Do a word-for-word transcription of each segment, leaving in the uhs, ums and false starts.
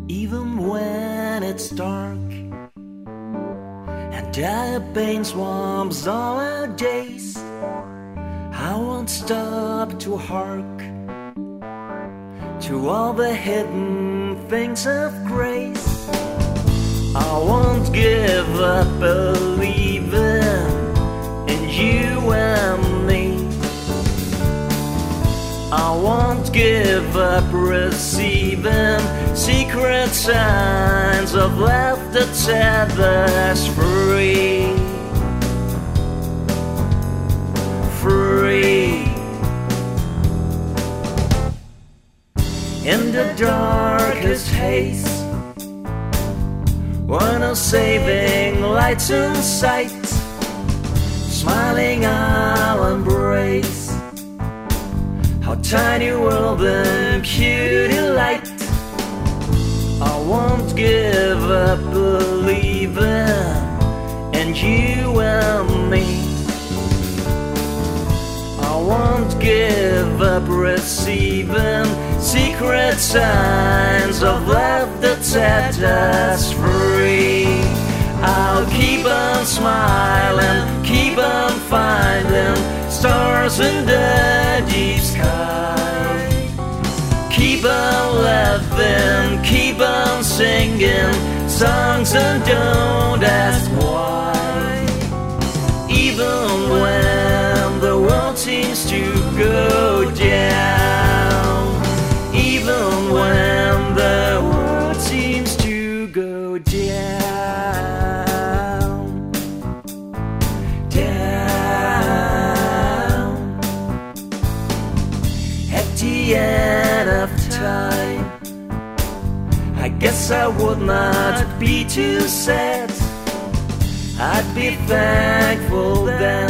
Even when it's dark and dire pain swarms all our days, I won't stop to hark to all the hidden things of grace. I won't give up believing in you and me. I won't give up receiving secret signs of love that set us free. Free. In the darkest haze, were no saving lights in sight. Smiling I'll embrace how tiny world and cutie light. I won't give up believing in you and me. I won't give up receiving secret signs of love that set us free. I'll keep on smiling, keep on finding stars in the deep sky. Keep on laughing, keep on singing songs and don't ask why. Even when the world seems to go down, even when the world seems to go down, down. At the end of time, I guess I would not be too sad. I'd be thankful then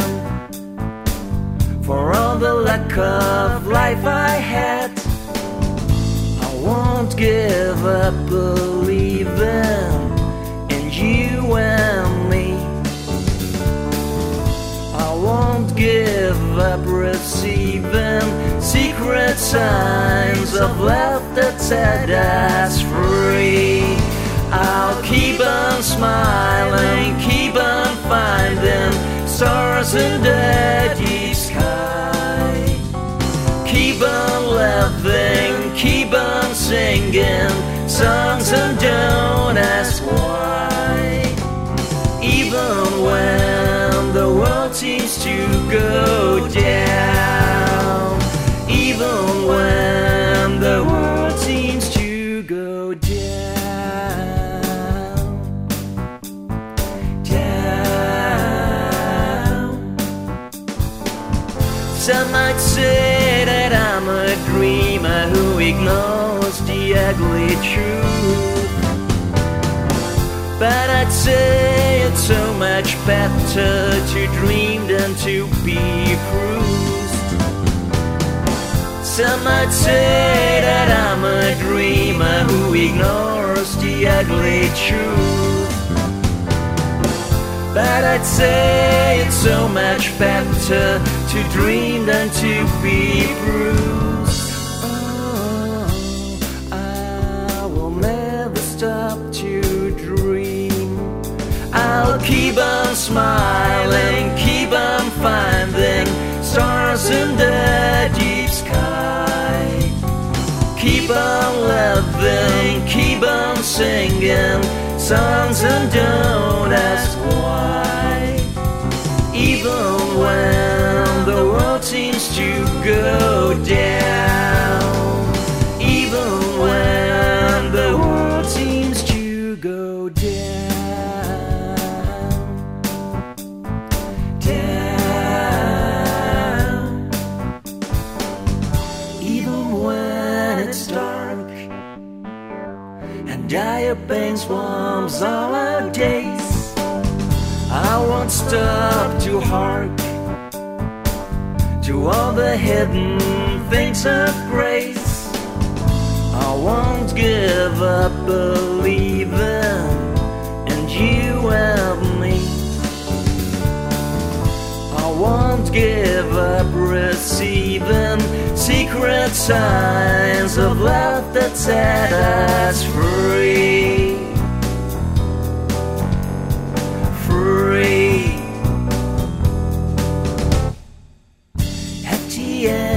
for all the luck of life I had. I won't give up believing in you and me. I won't give up receiving secret signs of love that set us free. I'll keep on smiling, keep on finding stars in the deep sky. Keep on laughing, keep on singing songs and don't ask why. Even when the world seems to go down, even when the world seems to go down, down. Some might say that I'm a dreamer who ignores the ugly truth, but I'd say it's so much better to dream than to be bruised. Some might say that I'm a dreamer who ignores the ugly truth, but I'd say it's so much better to dream than to be bruised. Oh, I will never stop to dream. I'll keep on smiling, keep on finding stars in the deep sky. Keep on loving, keep on singing songs and don't ask why. Even when the world seems to go down, even when the world seems to go down, down. Even when it's dark and dire pain swarms all our days, I won't stop to hark to all the hidden things of grace. I won't give up believing in you and me. I won't give up receiving secret signs of love that set us free. the end.